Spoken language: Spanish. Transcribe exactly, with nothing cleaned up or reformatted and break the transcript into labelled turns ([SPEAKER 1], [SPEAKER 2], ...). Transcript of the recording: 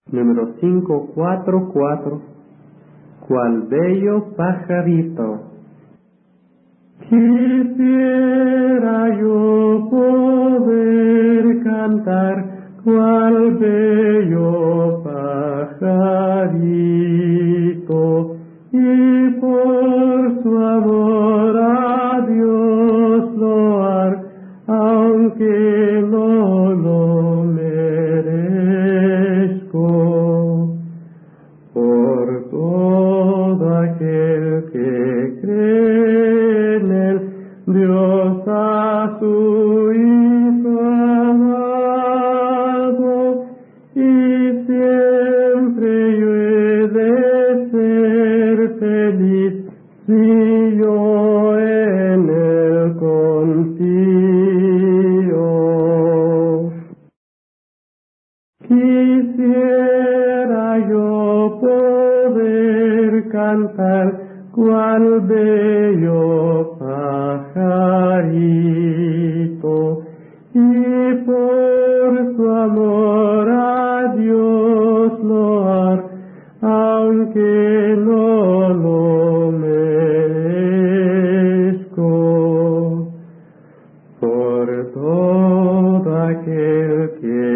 [SPEAKER 1] Número cinco cuatro cuatro. Cual bello pajarito. Quisiera yo poder cantar cual bello pajarito, y por su amor a Dios loar, aunque no lo merezco. Por todo aquel que cree en él, Dios a su Hijo amado, y siempre yo he de ser feliz si yo en él confío. Quisiera yo poder cantar cual bello pajarito, y por su amor a Dios loar, aunque no lo merezco. Por todo aquel que